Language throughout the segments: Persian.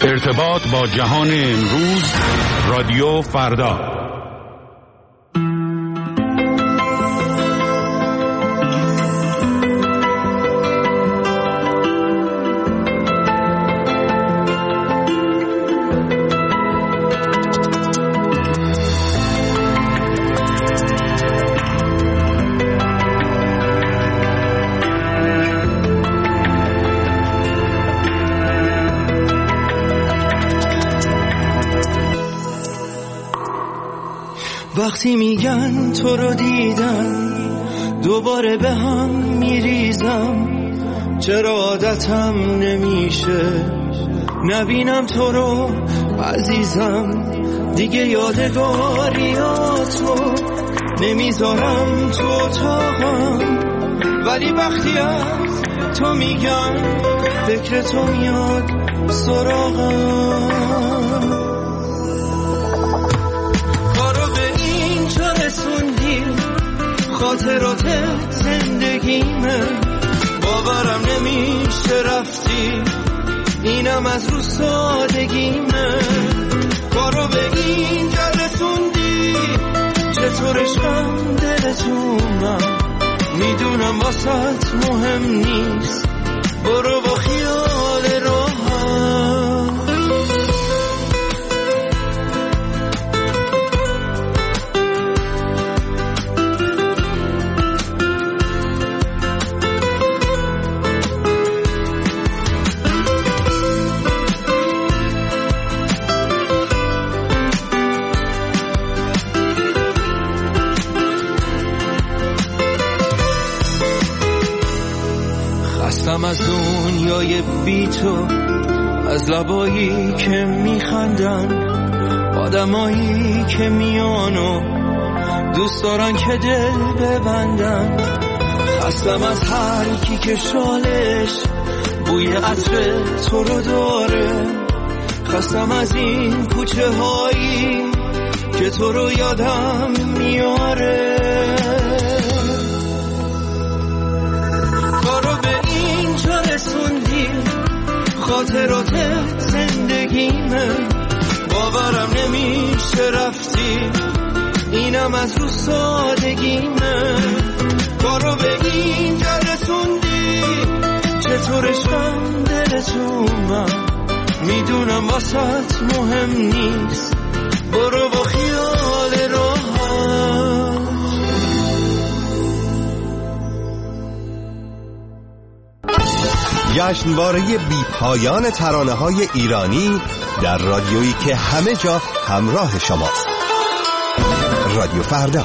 ارتباط با جهان امروز، رادیو فردا. وقتی میگن تو رو دیدم دوباره به هم میریزم، چرا عادتم نمیشه نبینم تو رو عزیزم، دیگه یادگاریاتو نمیذارم تو اتاقم، ولی وقتی از تو میگن فکر تو میاد سراغم. خاطرات زندگیمه، باورم نمیشه رفتی، اینم از رو سادگیمه، کارو به اینجا رسوندی، چطور عشقم دلتونم، میدونم واسط مهم نیست، برو با خیال راحت. از دنیای بی تو، از لبایی که میخندن، آدمایی که میانو دوست دارن که دل ببندن، خستم از هر کی که شالش بوی عطر تو رو داره، خستم از این کوچه هایی که تو رو یادم میاره، خاطرات زندگیمه، باورم نمیشه رفتی، اینم از رو سادگیمه، کارو به اینجا رسوندی، چطور عشقم دلتونم، میدونم واسط مهم نیست، برو با خیال راحت. جشنواره بی پایان ترانه‌های ایرانی در رادیویی که همه جا همراه شماست. رادیو فردا.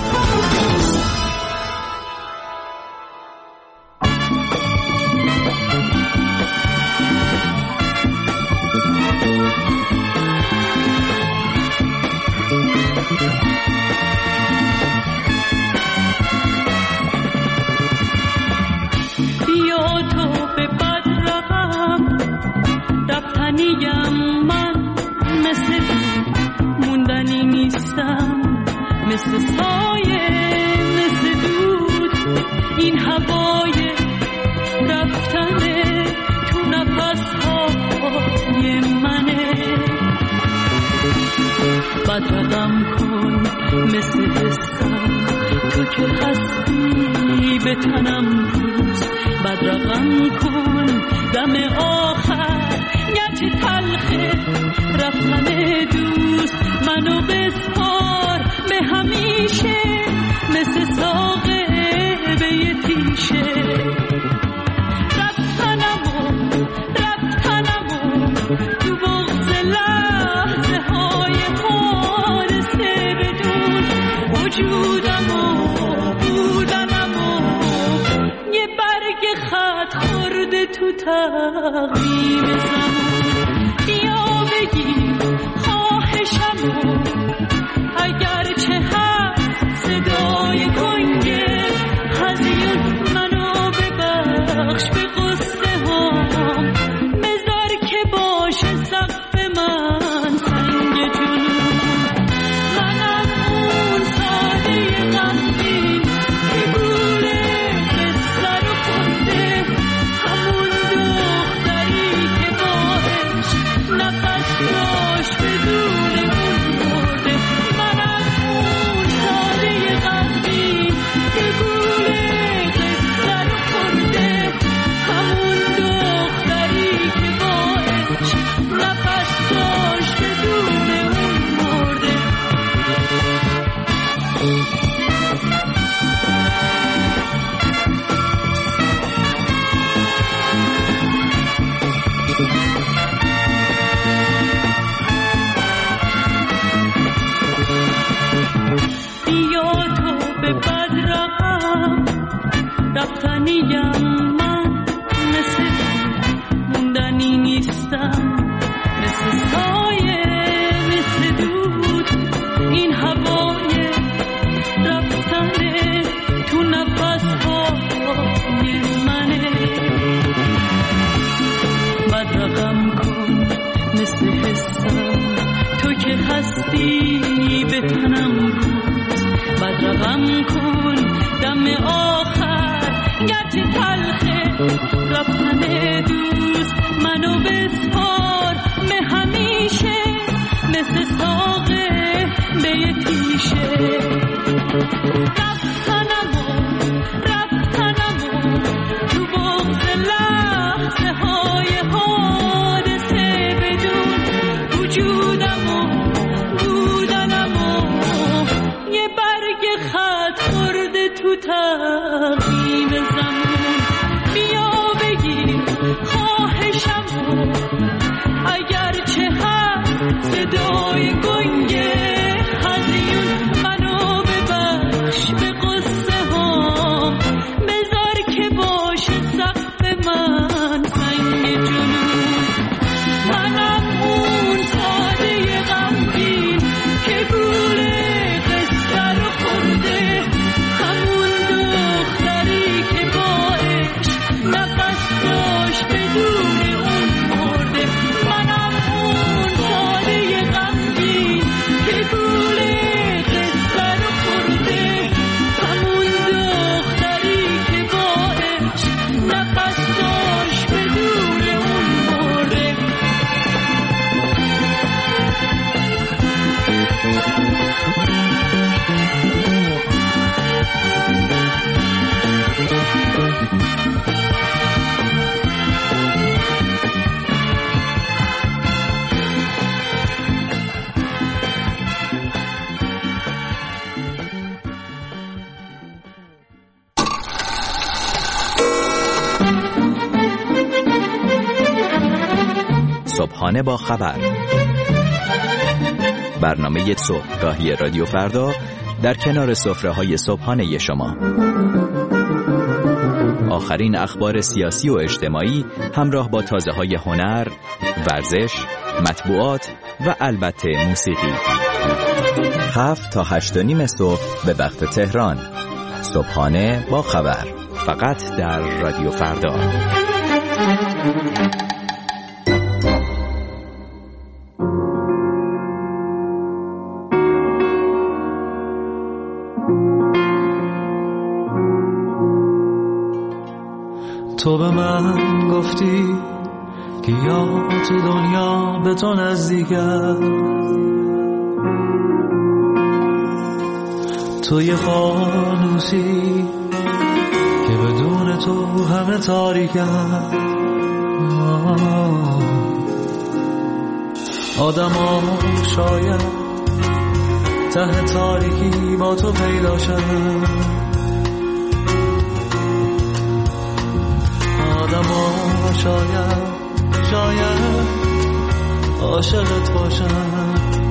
نیم من مثل موندنی نیستم، مثل سایه مثل دود این هوای رفتنه تو نفس های منه. بدرقم کن مثل حسم تو که هستی به تنم بود، بدرقم کن دم آخر گرچه تلخه رفتن دوست منو بسپار به همیشه مثل ساقه به یه تیشه. رفتنمو تو بغض لحظه های حادثه بدون وجودمو بودنمو یه برگ خط خورده تو تقویم زمان. بیا بگیر خواهشمو اگرچه هست صدای گنگه هزیون منو ببخش به قصه ها، بذار که باشه سقف من سنگ جنون. منم اون ساده غمگین که گوله قصه رو خورده، همون دختری که با عشق نفس داشت بدون اون مرده. منم اون ساده غمگین که گوله قصه رو خورده، همون دختری که با عشق نفس داشت بدون اون مرده. صبحانه با خبر، برنامه صبحگاهی رادیو فردا در کنار سفره‌های صبحانه شما. آخرین اخبار سیاسی و اجتماعی همراه با تازه‌های هنر، ورزش، مطبوعات و البته موسیقی. 7 تا 8:30 صبح به وقت تهران. صبحانه با خبر، فقط در رادیو فردا. تو به من گفتی که یا تو دنیا به تو نزدیکم، تو یه فانوسی که بدون تو همه تاریکم. آدم ها شاید ته تاریکی با تو پیدا شد، آدم ها شاید عاشقت باشن.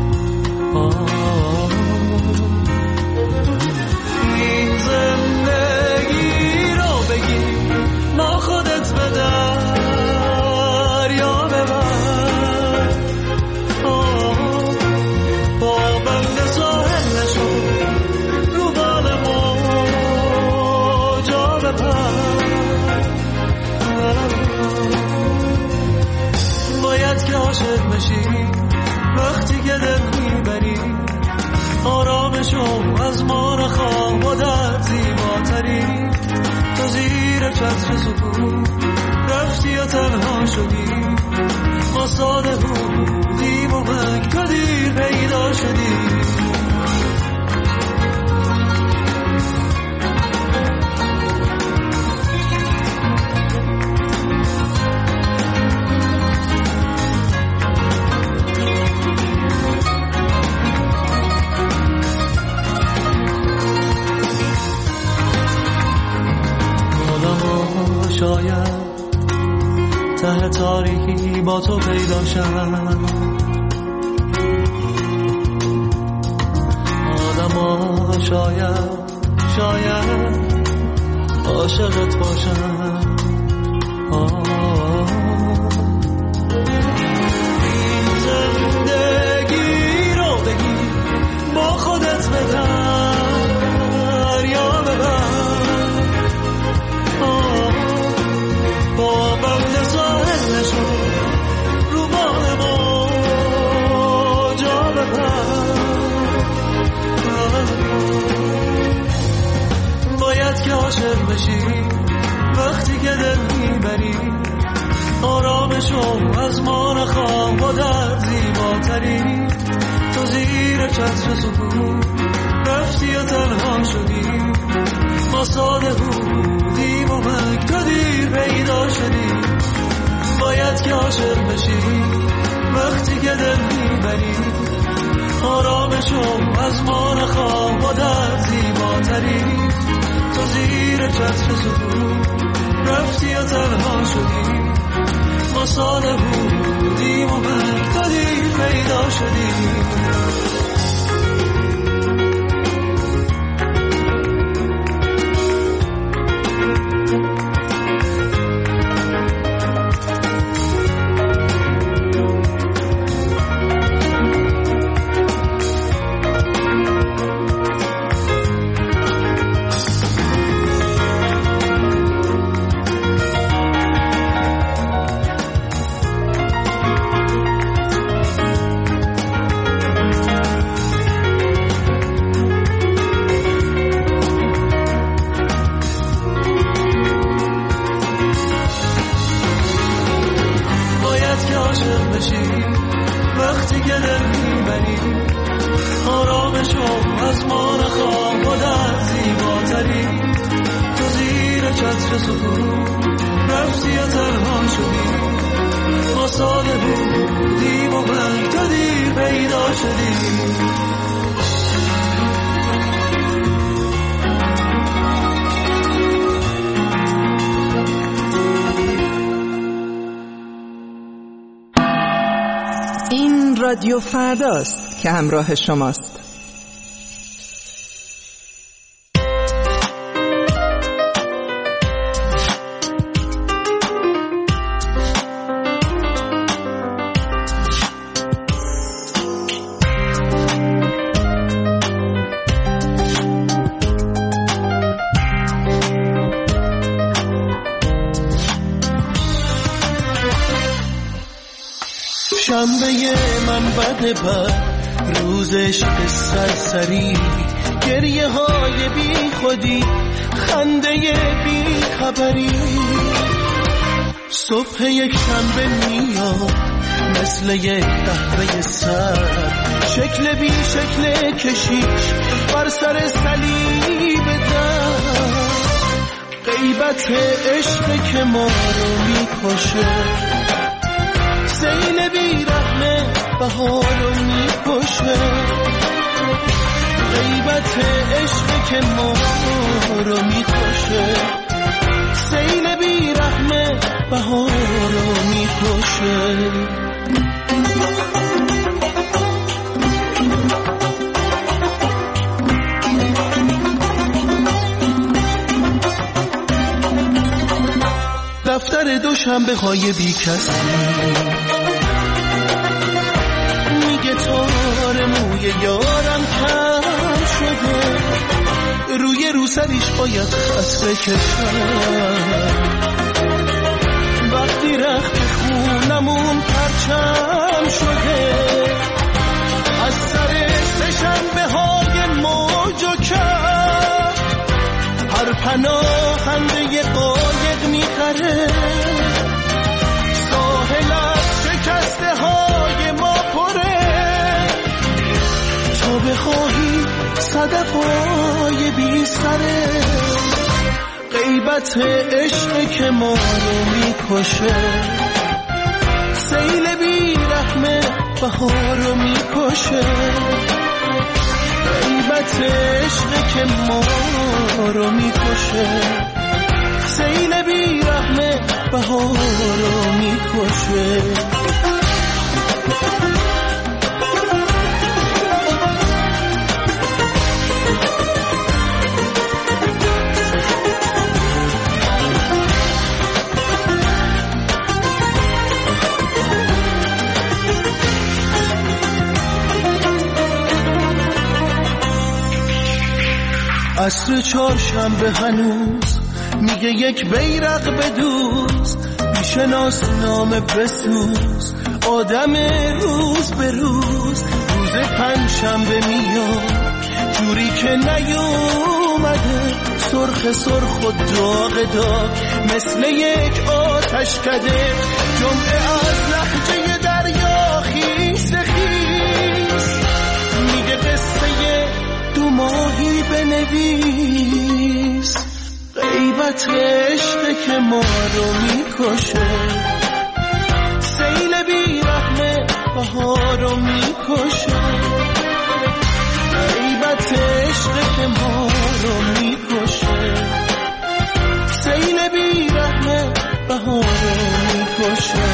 این زندگی رو بگی ما خودت به دریا ببر، با بند ساحل نشو رو بال موجا بپر. باید که عاشق بشی وقتی که دل میبری، آرامشو از ما نخواه و در زیباتری. تو زیر چتر سکون رفتی و تنها شدی، ما ساده بودیم و من کدیر پیدا شدی. شاید ته تاریکی با تو پیدا شد، آدم ها شاید عاشقت باشم. این زندگی رو بگیر با خودت به دریا ببر، با بند ساحل نشو رو بال ما جا ببر. باید که عاشق بشی وقتی که دل میبری، آرامشو از ما نخواه با درد زیباتری. تو زیر چتر سکون رفتی و تنها شدی، ما ساده بودیم و من تو دیر پیدا شدی. باید که عاشق بشی وقتی که دل میبری، آرامشو از ما نخواه با درد زیباتری. تو زیر چتر سکون رفتی و تنها شدی، ما ساده بودیم و من تو دیر پیدا شدی. وقتی که دل میبری، آرامشو از ما نخواه با درد زیباتری. تو زیر چتر سکون رفتی و تنها شدی، ما ساده بودیم و من تو دیر پیدا شدی. رادیو فرداست که همراه شماست. شنبه من بده بر روزش به سرسری، گریه های بی خودی، خنده بی خبری. صبح یک شنبه میاد مثل یک قهوه سر، شکل بی شکل کشیش بر سر صلیب در. غیبت عشق که ما رو میکشه، سیل بی رحمه بهارو میکشه. غیبت عشق که ما رو میکشه، سیل بی رحمه بهارو میکشه. دفتر دوشنبه های بی کسی، میگه تار موی یارم کم شده، روی روسریش باید خط بکشم. وقتی رخت خونمون پرچم شده، از سر سه‌شنبه های موج و کم، هر پناهنده قایق میخره. ساحل از شکسته های ما پره، تا بخواهی صدفای بی سره. غیبت عشق که ما رو میکشه، سیل بی رحمه بهار رو میکشه. غیبت عشق که ما رو میکشه، سیل بی رحمه بهار رو میکشه. عصر چهارشنبه هنوز میگه یک بیرق بدوز، بیشناس نامه بسوز، آدم روز به روز. روز پنجشنبه میاد جوری که نیومده، سرخ سرخ و داغ داغ مثل یک آتش کده. جمعه از لحجه دریا خیس خیس میگه قصه دو ماهی بنویس. غیبت عشقه که ما رو میکشه، سیل بیرحمه بهار رو میکشه. غیبت عشقه که ما رو میکشه، سیل بیرحمه بهار رو میکشه.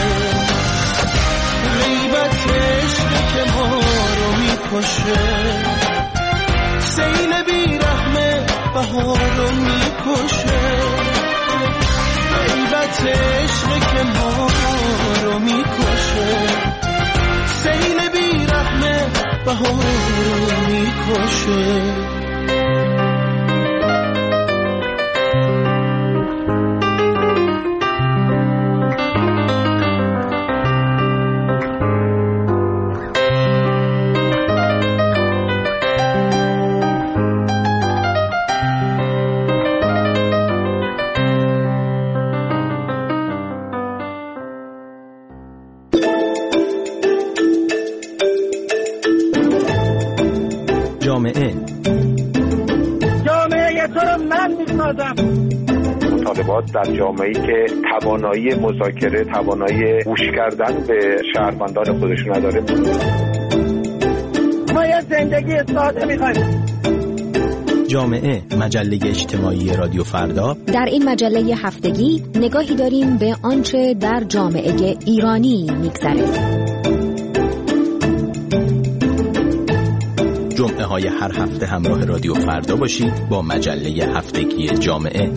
غیبت عشقه که ما رو میکشه، سیل بیرحمه بهار رو میکشه. غیبت عشقه که ما رو میکشه، سیل بیرحمه بهار رو میکشه. جامعه تو رو من میسازم. مطالبات در جامعه‌ای که توانایی مذاکره، توانایی گوش کردن به شهروندان خودش نداره. ما یه زندگی ساده میخوایم. جامعه، مجله اجتماعی رادیو فردا. در این مجله هفتگی نگاهی داریم به آنچه در جامعه ایرانی میگذره. جمعه های هر هفته همراه رادیو فردا باشید با مجله هفتگی جامعه.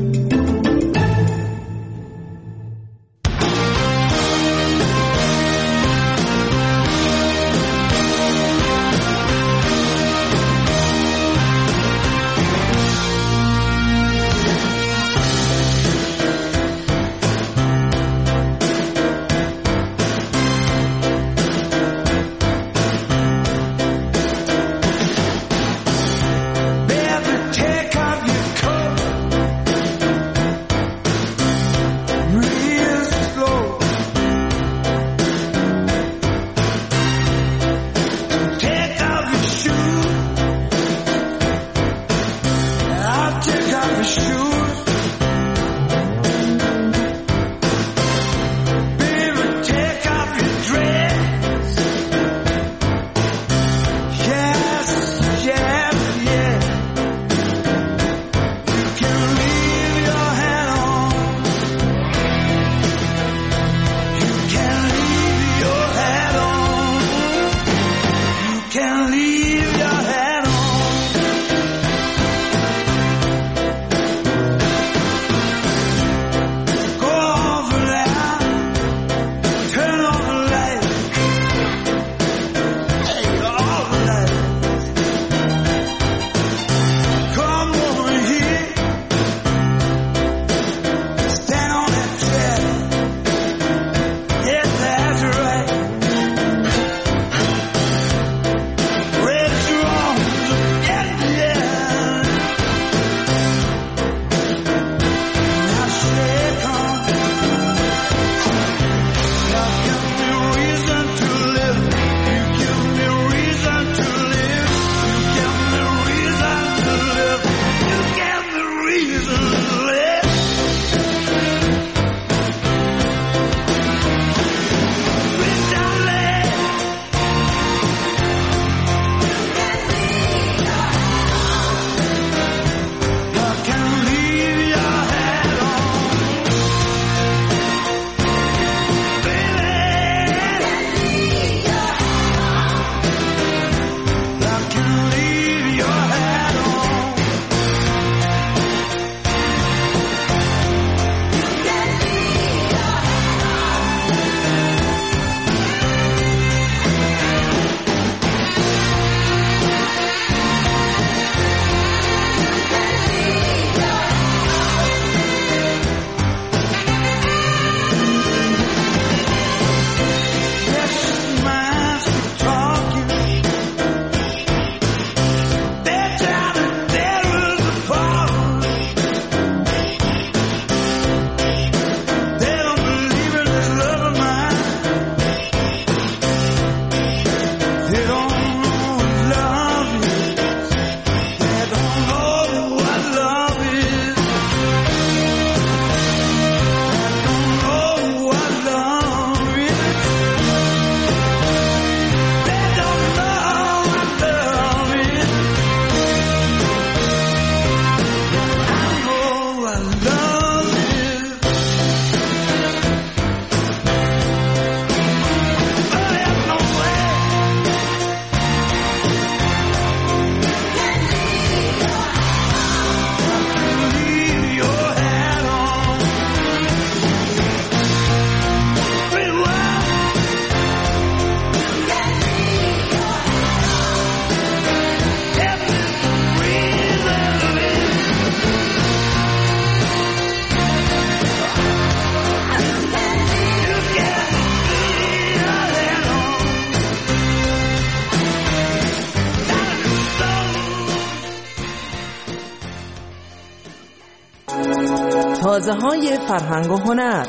تازه‌های فرهنگ و هنر.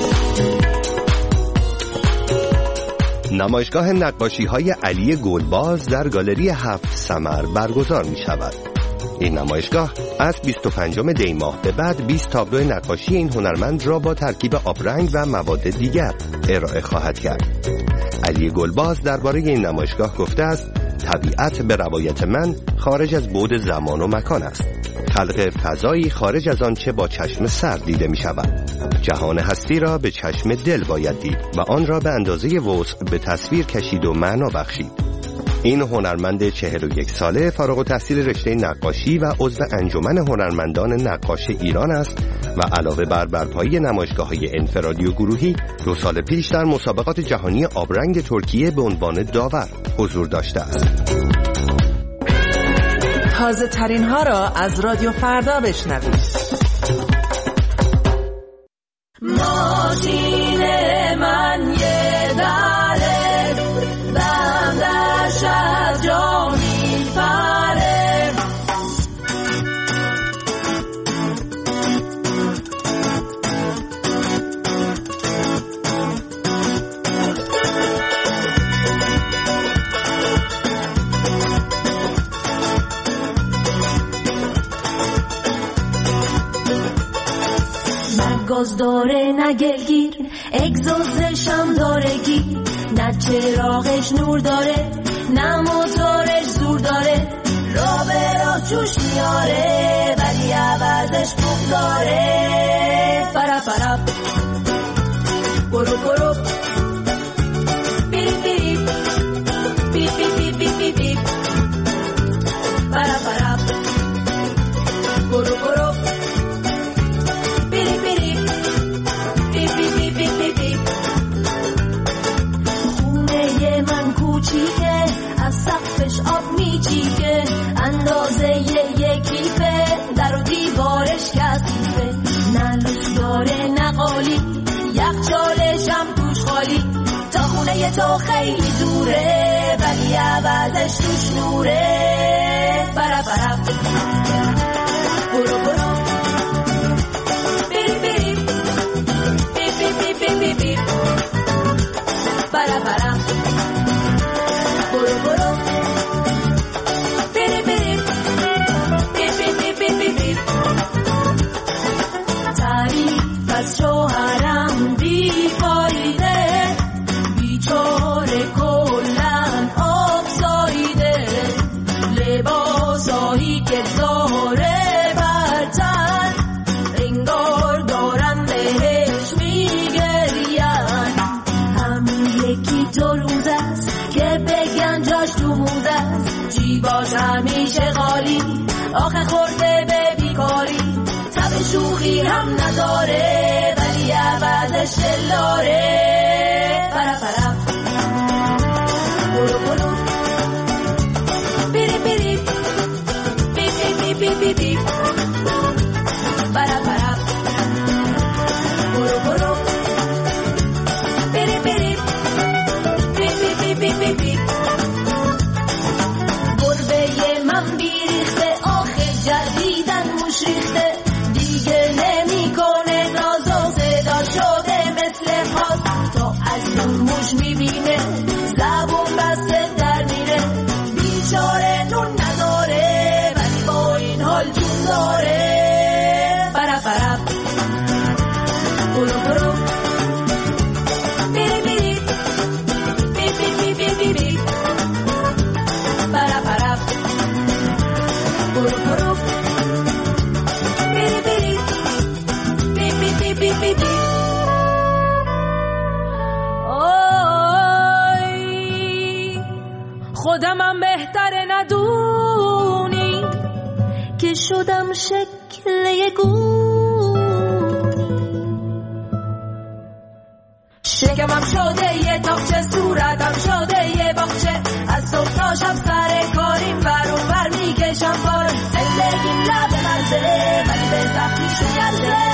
نمایشگاه نقاشی‌های علی گلباز در گالری 7 ثمر برگزار می‌شود. این نمایشگاه از 25 دی ماه به بعد 20 تابلو نقاشی این هنرمند را با ترکیب آبرنگ و مواد دیگر ارائه خواهد کرد. علی گلباز درباره این نمایشگاه گفته است: طبیعت به روایت من خارج از بعد زمان و مکان است. خلق فضایی خارج از آن چه با چشم سر دیده می شود. جهان هستی را به چشم دل باید دید و آن را به اندازه وسع به تصویر کشید و معنا بخشید. این هنرمند 41 ساله فارغ التحصیل رشته نقاشی و عضو انجمن هنرمندان نقاش ایران است و علاوه بر برپایی نمایشگاه‌های انفرادی و گروهی 2 سال پیش در مسابقات جهانی آبرنگ ترکیه به عنوان داور حضور داشته است. تازه ترین ها را از رادیو فردا بشنوید. ماشین من یه دره بندش از جا میپره گاز داره نه گلگیر اگزوزش هم داره گیر نه چراغش نور داره نه موتورش زور داره را به راه جوش میاره ولی عوضش بوق داره پرا پرا برو برو بیری بیری بی بی بی بی بی بی پرا پرا برو برو از سقفش آب میچیکه اندازه یکیفه در و دیوارش کثیفه نه لوس داره نه قالی یخچالش هم توش خالی تا خونه تو خیلی دوره ولی عوضش توش نوره برا برا برو برو بیری بیری بی بی بی بی بی برا برا از شوهرم بی فایده بیچاره کلن آب سایده لباسایی که داره برتن انگار دارن بهش میگرین همین یکی 2 روز است که بگن جاش تو موز است جیباش همیشه خالی آخه خورده به بیکاری تب شوخی هم نداره ولی عوضش دلاره پرا پرا برو برو بیری بیری بی بی بی بی بی پرا پرا برو برو بیری بیری بی بی بی بی بی گربه من بیریخته آخه جدیدن موش ریخته دیگه نمیکنه ناز و صدا شده مثل خاص تا از اون موش میبینه زبون بسته در میره بیچاره نون نداره ولی با این حال جون داره برا برا برو برو بیری بیری بی بی بی بی بی برا برا برو برو بیری بیری بی بی بی بی بی آی خودمم بهتره ندونی که شدم شکل یه گونی شکمم شده یه تاقچه صورتم شده یه باغچه از صبح تا شب سر کاریم ور و ور میکشم بار زندگیم لب مرزه ولی به سختی شکسته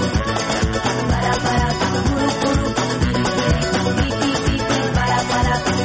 برا برا برو برو بی بی بی بی بی برا برا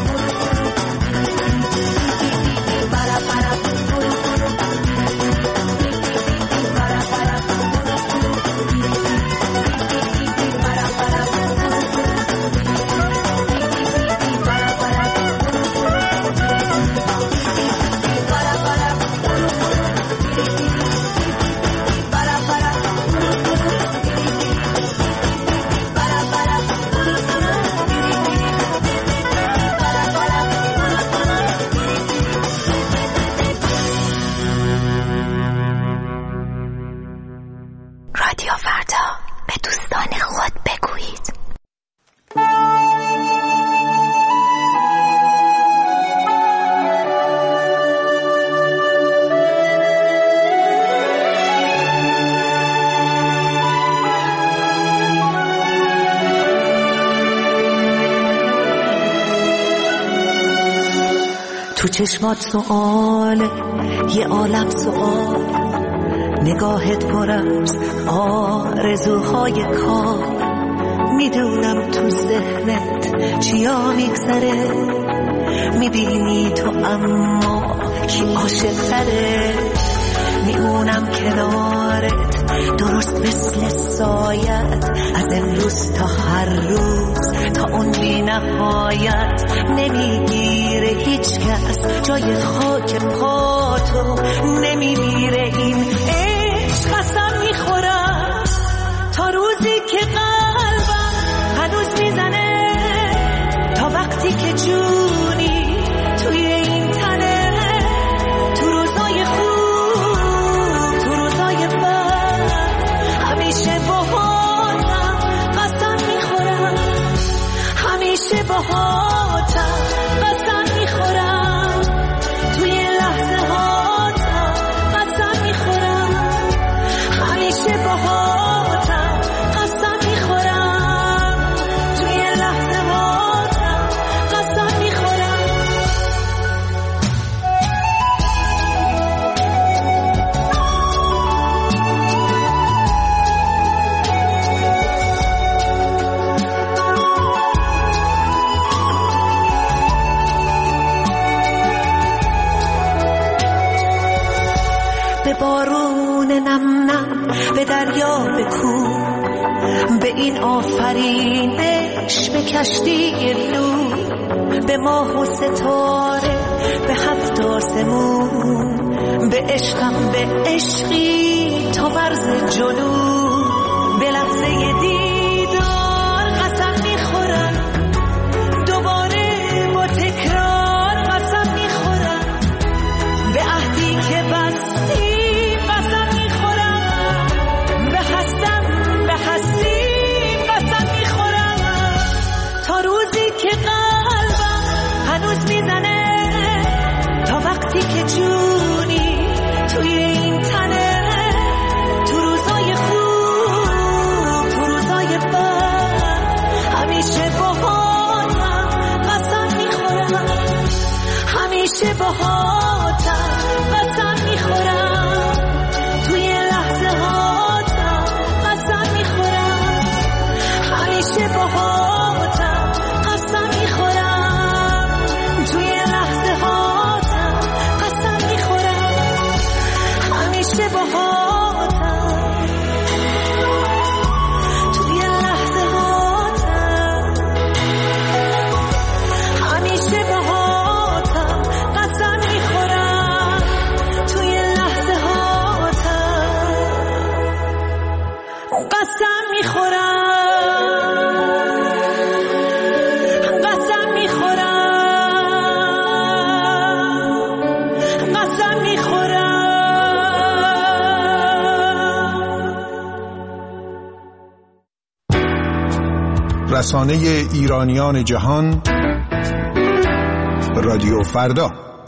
فردا به دوستان خود بگویید. تو چشمات سؤاله، یه عالم سؤال، نگاهت پر از آرزوهای کار. میدونم تو ذهنت چیا میگذره، میبینی تو اما کی عاشق تره. میمونم کنارت درست مثل سایت، از امروز تا هر روز تا اون بی نهایت. نمیگیره هیچ کس جای خاک پاتو، نمیمیره این عشق. قسم میخورم تا روزی که قلبم هنوز میزنه، تا وقتی که جونی توی این تنه. تو روزای خوب، تو روزای بد، همیشه باهاتم. قسم میخورم همیشه باهاتم. قسم میخورم توی لحظه هاتم. قسم میخورم همیشه باهاتم. قسم میخورم توی لحظه هاتم. قسم میخورم. به بارون نم نم، به دریا بکو، به این آفرینش، به کشتی نور، به ماه و ستاره، به هفت آسمون، به عشقم به عشقی تا مرز جنون. به لحظه دیدار قسم میخورم، دوباره با تکرار قسم میخورم. به عهدی که بستی قسم میخورم، به هستی قسم میخورم. تا روزی که قلبم هنوز میزنه، تا وقتی که جونی توی این تنه. تو روزای خوب، تو روزای بد، همیشه باهاتم. قسم میخورم همیشه باهاتم. قسم میخورم توی لحظه هاتم. قسم میخورم همیشه باهاتم. قسم میخورم توی لحظه هاتم. قسم میخورم همیشه باهاتم. توی لحظه هاتم همیشه باهاتم. قسم میخورم توی لحظه هاتم. قسم میخورم. قسم میخورم. قسم میخورم. رسانه ایرانیان جهان، رادیو فردا.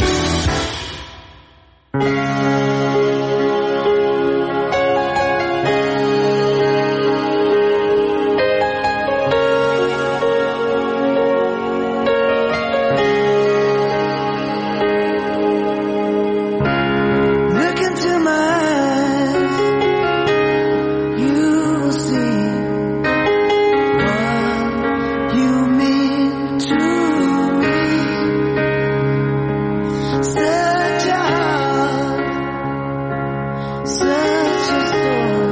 Look into my eyes, you will see what you mean to me. Such a heart, such a soul.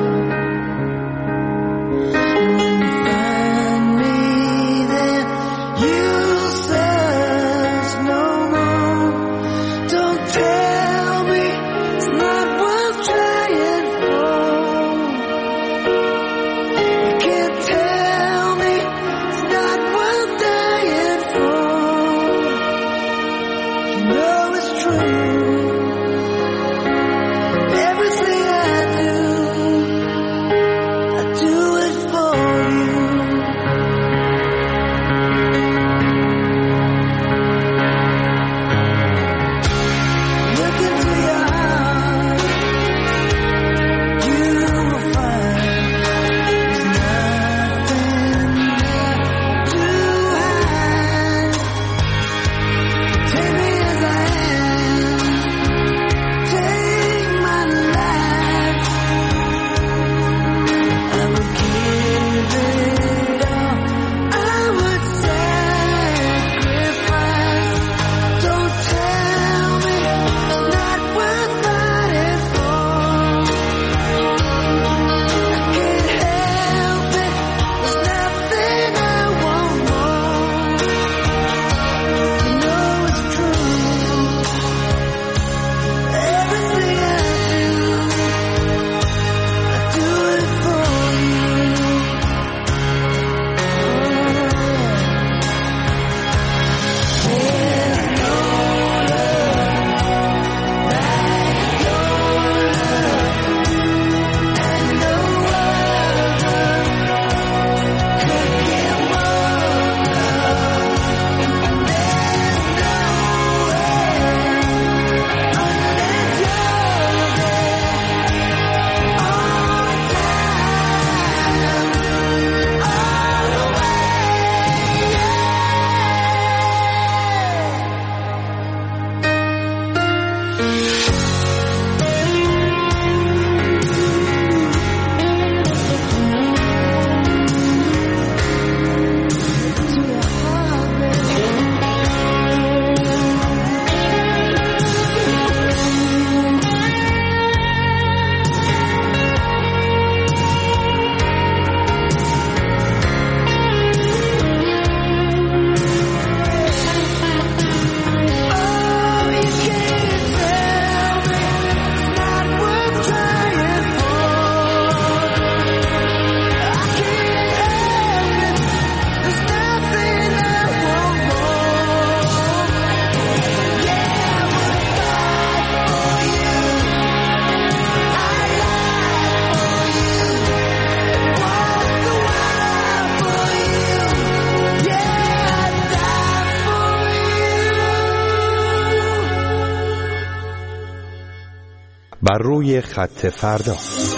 When you find me there, you'll search no more. Don't tell me it's not worth trying for. You can't tell me it's not worth dying for. You know it's true. Everything I بر روی خط فردا.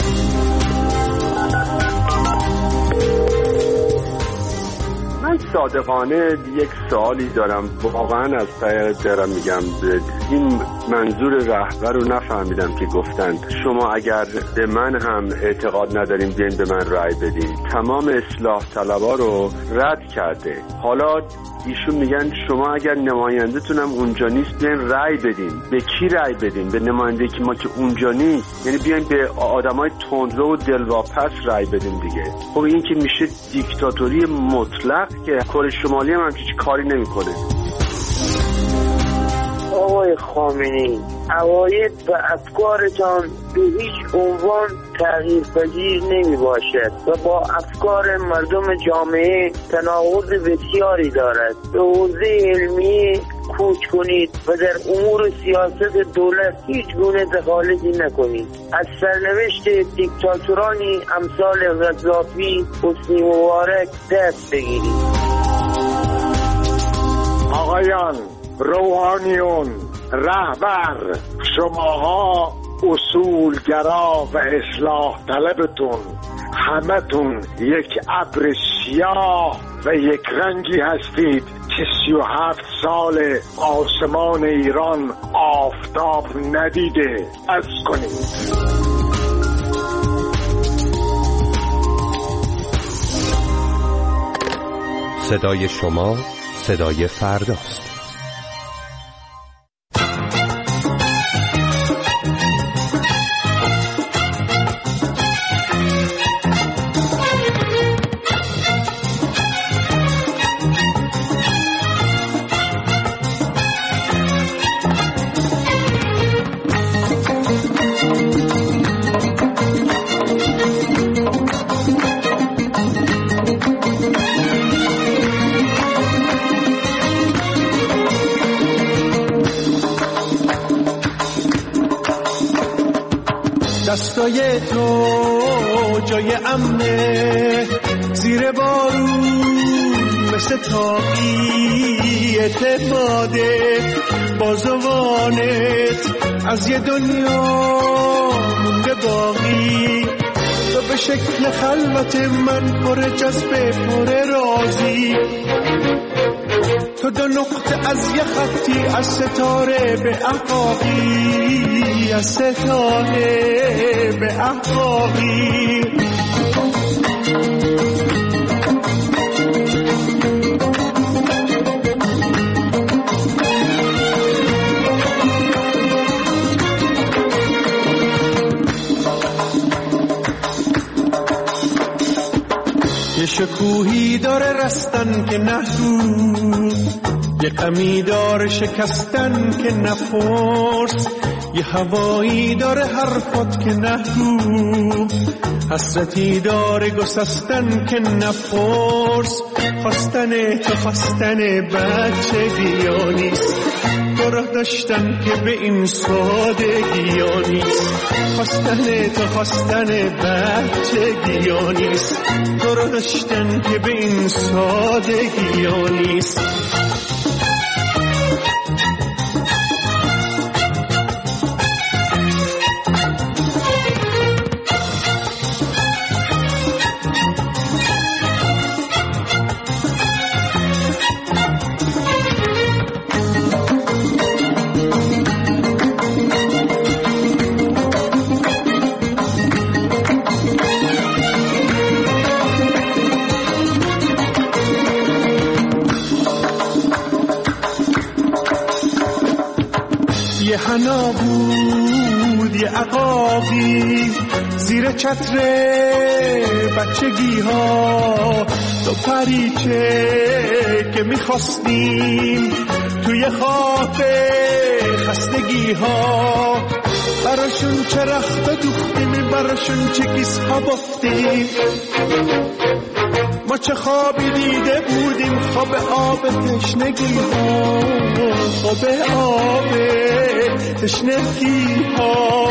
من صادقانه یک سوالی دارم، واقعا از ته دلم میگم این منظور رهبر رو نفهمیدم که گفتند شما اگر به من هم اعتقاد ندارین بیاین به من رأی بدین. تمام اصلاح طلبا رو رد کرده. حالا ایشون میگن شما اگر نماینده‌تونم اونجا نیست بیاین رأی بدین. به کی رأی بدین؟ به نماینده که ما که اونجا نیست، یعنی بیاین به آدمای تندرو و دلواپس رأی بدین دیگه. خب این که میشه دیکتاتوری مطلق که کره شمالی هم هیچ کاری نمیکنه. آقای خامنه‌ای، عواید و افکارتان به هیچ عنوان تغییرپذیر نمی باشد و با افکار مردم جامعه تناقض بسیاری دارد. به حوزه علمی کوچ کنید و در امور سیاست دولت هیچ گونه دخالتی نکنید. از سرنوشت دیکتاتورانی امثال قذافی، حسنی مبارک دست بگیرید. آقایان، روحانیون، رهبر، شماها اصولگرا و اصلاح طلبتون همتون یک ابر سیاه و یک رنگی هستید که 37 سال آسمان ایران آفتاب ندیده. از کنید. صدای شما صدای فرداست. دستای تو جای امنه، زیر بارون مثل تاقی اعتماده، بازوانت از یه دنیا مونده باقی. تو به شکل خلوت من پر جذبه پر رازی، تو دو نقطه از یه خطی از ستاره به احقاقی، از ستاره به احقاقی. یه شکوهی داره رستن که نهدود، یه غمی داره شکستن که نپرس، یه هوایی داره حرفات که نهدود، حسرتی داره گسستن که نپرس. خواستن تو خواستن بچگی ها نیست، تو راه داشتن که به این سادگی ها نیست. خواستن تو خواستن بچگی ها نیست، تو راه داشتن که به این سادگی ها نیست. یه حنا بود یه عقابی زیر چتر بچگی ها، تو پریچه که میخواستیم توی خواب خستگی ها. براشون چه رخت دوختیم، براشون چه گیس ها بافتیم. ما چه خوابی دیده بودیم، خواب آب تشنگی ها، خواب آب تشنگی ها.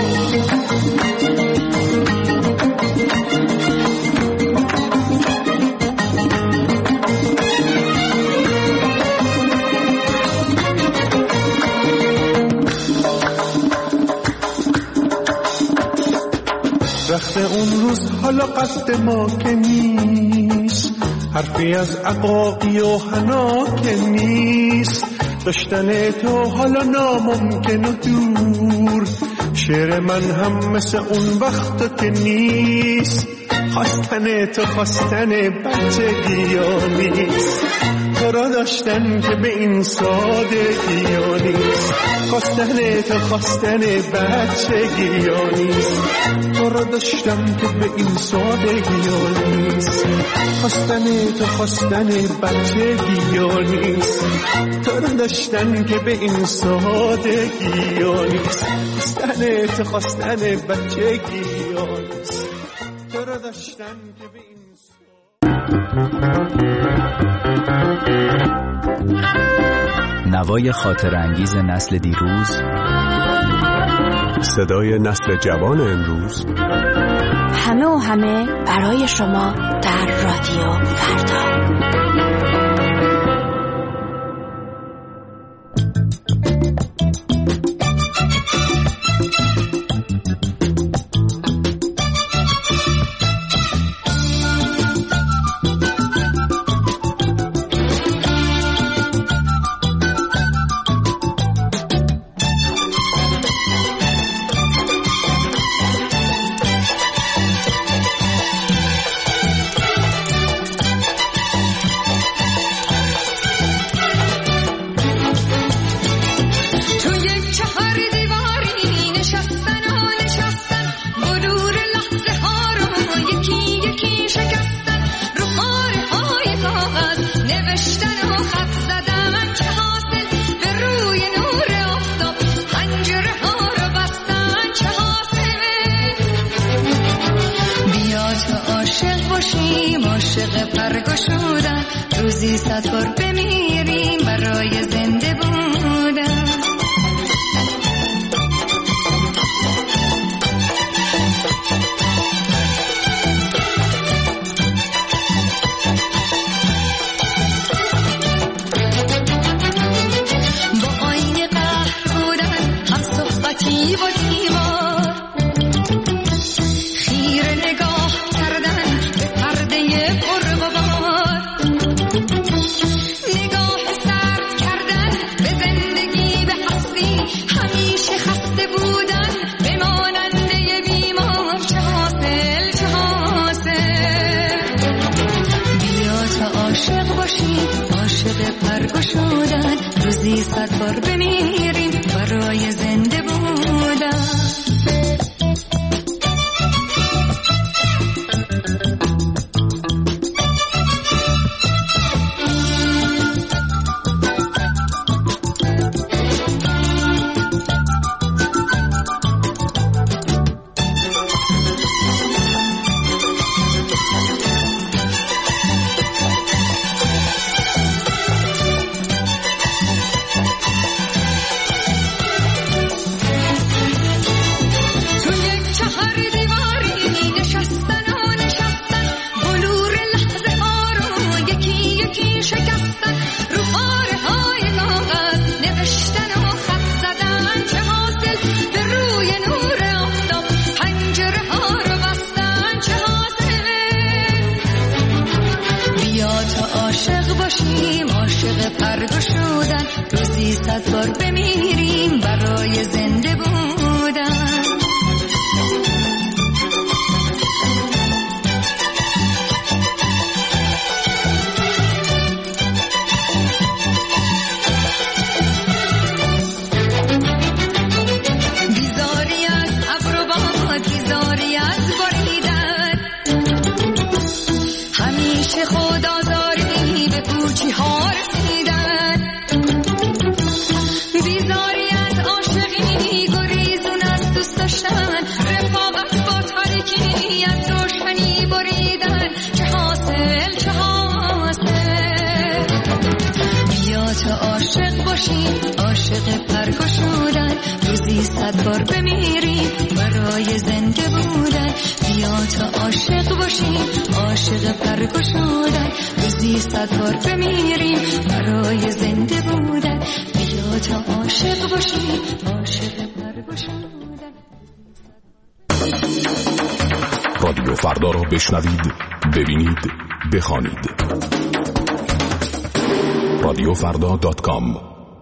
رخت اون روز حالا قصد ما که نیست، حرفی از عقاقی و حنا که نیست، داشتن تو حالا ناممکن و دور، شعر من هم مثل اون وقت که نیست، خواستن تو خواستن بچگی ها نیست، تو را داشتن که به این سادگی ها نیست، خواستن تو خواستن بچگی ها نیست، تو را داشتن که به این سادگی ها نیست، خواستن تو خواستن بچگی ها نیست، تو را داشتن که به این سادگی ها نیست، خواستن تو خواستن بچگی ها نیست، تو را داشتن که به این نوای خاطر انگیز نسل دیروز، صدای نسل جوان امروز، همه و همه برای شما در رادیو فردا. روزی 100 بار بمیریم برای زنده بودن. با آینه قهر بودن، هم صحبتی و دیوار، خیره نگاه کردن به پرده پرغبار، نگاه سرد کردن به زندگی، به هستی، همیشه خسته بودن به ماننده بیمار. چه حاصل چه حاصل، بیا تا عاشق باشیم، عاشق پرگشودن، روزی 100 بار بمیریم برای زنده بودن. عاشق پرگشودن، روزی 100 بار بمیریم برای زنده بودن. بیزاری از ابر و باد، بیزاری از بریدن، همیشه خود آزاری به پوچی ها رسیدن. بیزاری از عاشقی، گریزون از دوست داشتن، رفاقت با تاریکی، از روشنی بریدن. چه حاصل چه حاصل، بیا تا عاشق باشیم، عاشق پرگشودن، روزی 100 بار بمیریم برای زنده بودن. بیا تا عاشق باشیم، عاشق پرگشودن، روزی 100 بار بمیریم برای زنده بودن. بیا تا عاشق باشیم، عاشق پرگشودن. رادیو فردا را بشنوید، ببینید، بخوانید. radiofrda.com.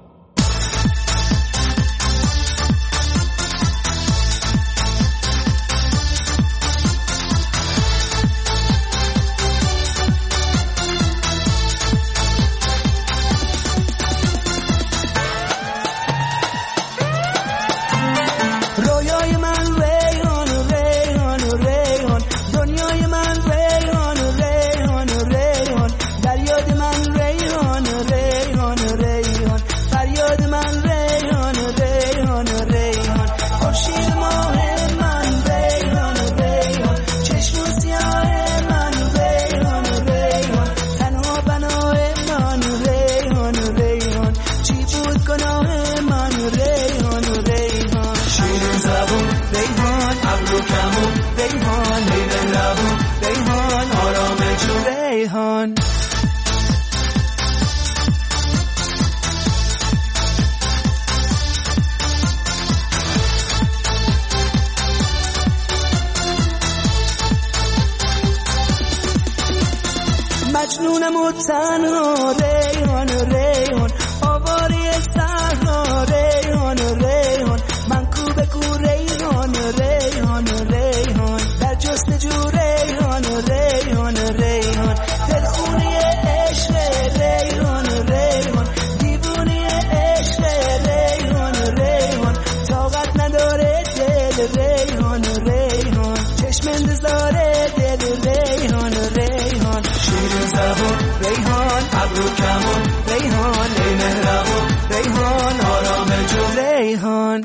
مجنونم و تنها ریحان ریحان آواری صحرا ریحان ریحان من کو به کو ریحان ریحان ریحان در جستجو ریحان ریحان ریحان دلخونی عشق ریحان ریحان دیوونی عشق ریحان ریحان طاقت نداره دل ریحان ریحان چشم انتظاره دل ریحان ریحان شیرین زبون ریحان ابرو کمون ریحان ای مهربون ریحان آرام جون ریحان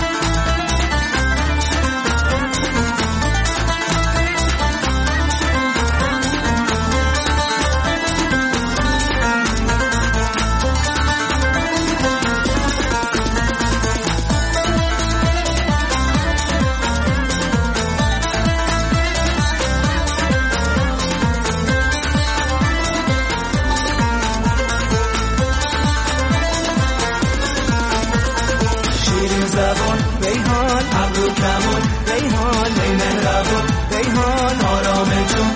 کمون ریحان ای مهربون ریحان آرام جون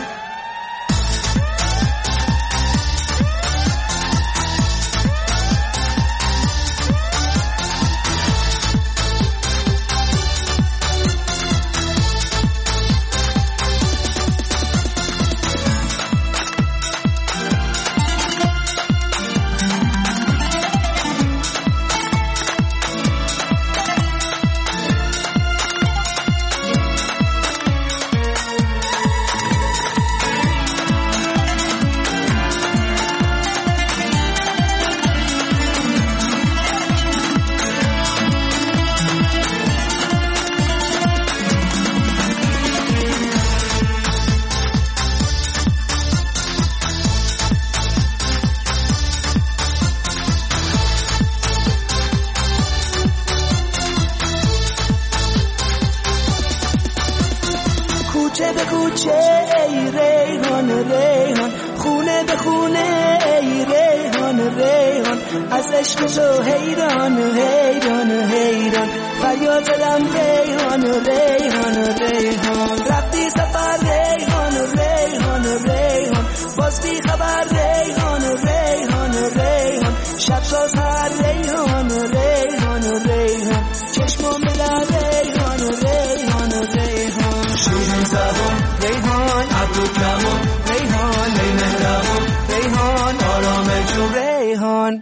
کوچه به کوچه ای ریحان ریحان خونه به خونه ای ریحان ریحان از عشق تو حیران حیران حیران فریاد زدم ریحان ریحان ریحان رفتی سفر ریحان ریحان ریحان باز بی خبر ریحان ریحان ریحان شب تا سحر ریحان ریحان ریحان چشمم به در ریحان ریحان ریحان شیرین زبون ریحان ابرو کمون ریحان ای مهربون ریحان آرام جون ریحان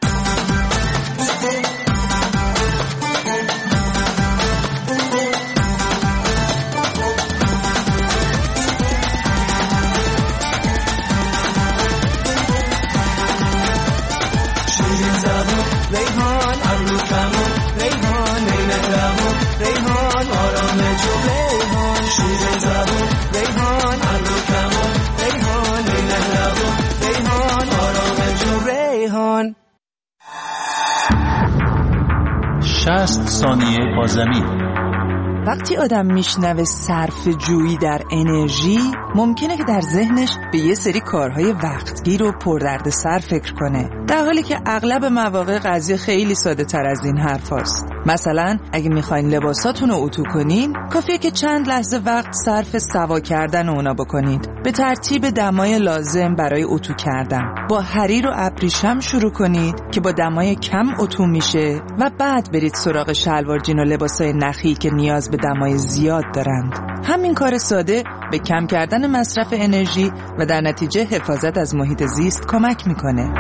شیرین زبون ریحان ابرو کمون ریحان ای مهربون ریحان آرام جون ریحان شیرین زبون ریحان ابرو کمون ریحان ای مهربون ریحان آرام جون ریحان 60 ثانیه آزمی. وقتی آدم میشنوه صرف جویی در انرژی ممکنه که در ذهنش به یه سری کارهای وقتگیر و پردردسر فکر کنه. در حالی که اغلب مواقع قضیه خیلی ساده تر از این حرف هست. مثلا اگه میخواین لباساتون رو اتو کنین، کافیه که چند لحظه وقت صرف سوا کردن اونا بکنید، به ترتیب دمای لازم برای اتو کردن. با حریر و ابریشم شروع کنید که با دمای کم اتو میشه و بعد برید سراغ شلوار جین و لباسای نخی که نیاز به دمای زیاد دارند. همین کار ساده به کم کردن مصرف انرژی و در نتیجه حفاظت از محیط زیست کمک میکنه.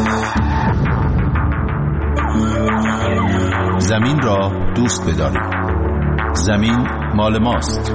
زمین را دوست بدارید. زمین مال ماست.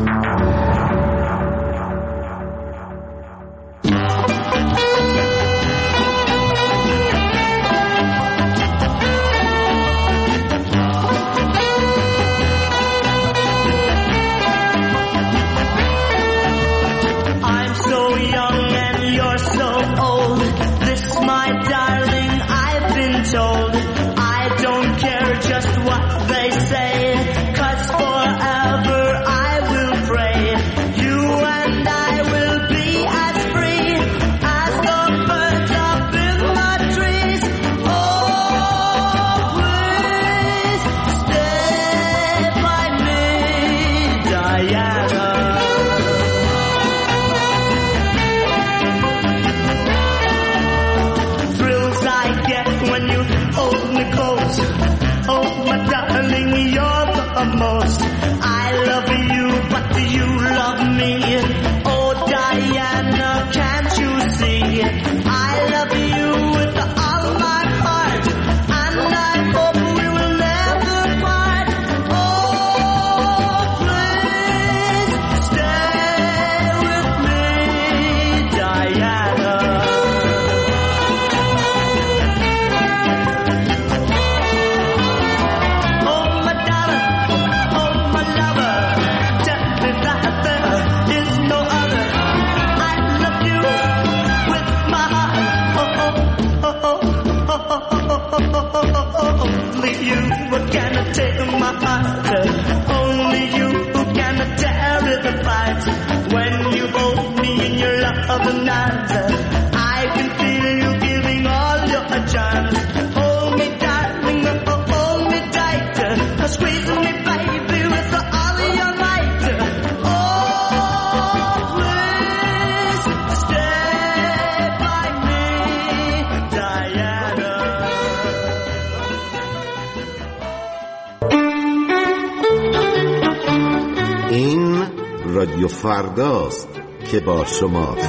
رادیو فرداست که با شماست.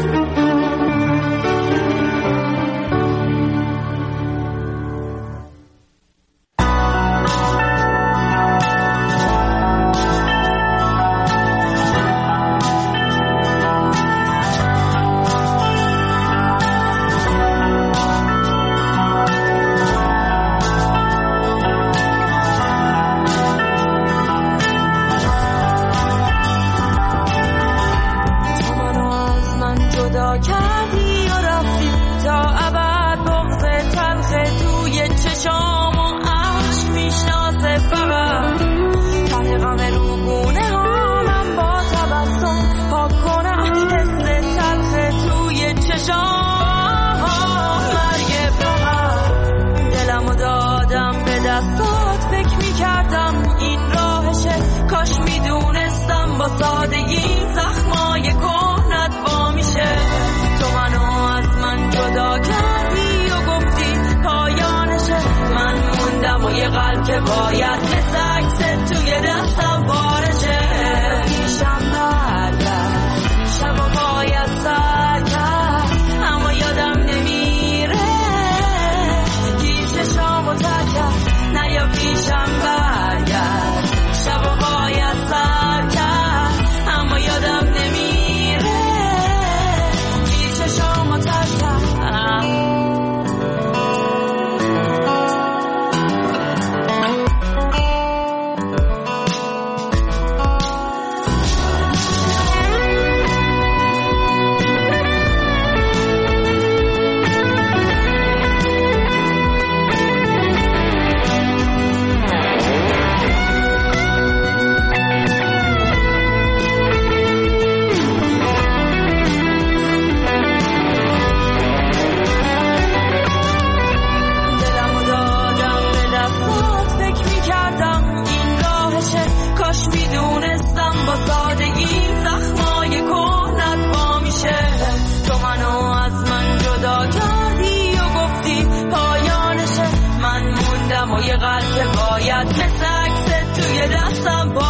دستم با